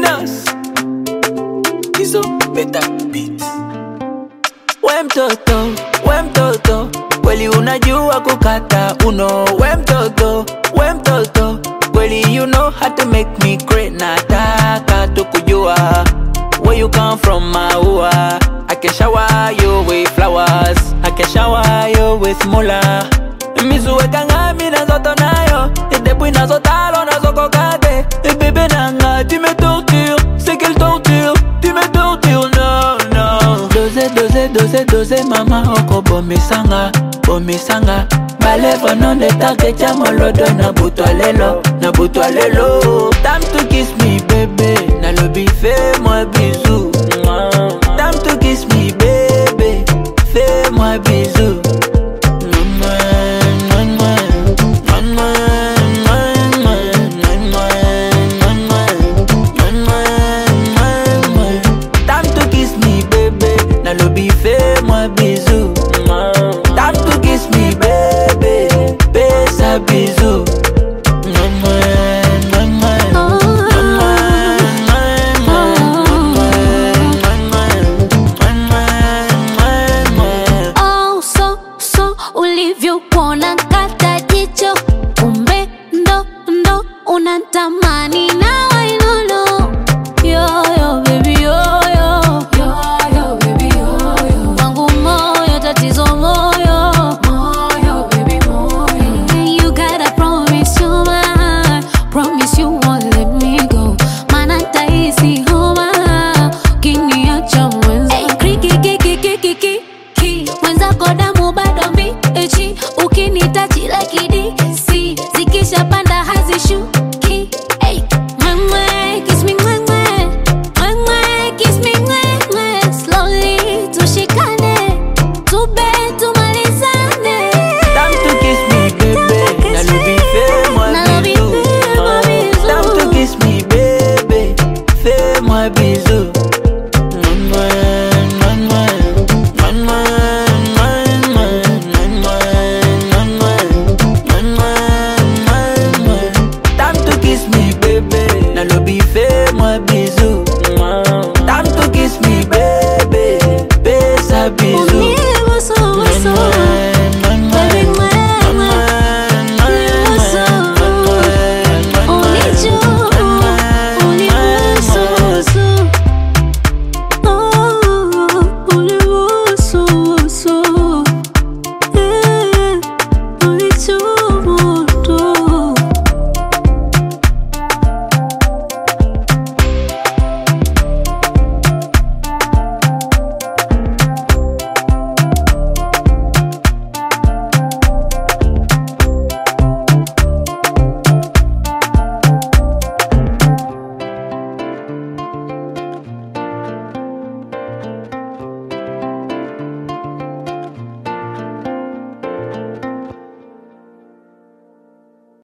Dinas Kizo Beta Beat. We mtoto, kweli unajua kukata uno. We mtoto, kweli you know how to make me cry. Nataka tukujua where you come from, maua. I can shower you with flowers, I can shower you with mula. Mizuweka ngami na zoto nayo, Depuis na zotalo na zoko kate. Bébé nanga, tu me tortures, c'est quelle torture, tu me tortures, no, no. Dose, mama oko bomisanga, bomisanga. Balèvre non de ta que chamolodo na butwalelo, na butwalelo. Time to kiss me, bébé, na lobi fais-moi bisou. Time to kiss me, bébé, fais-moi bisou. Lobby fais-moi bisou. Time to kiss me, baby. Fais un bisou. Oh, so ulivyo kuona kata jicho. Kumbe ndo unatamani na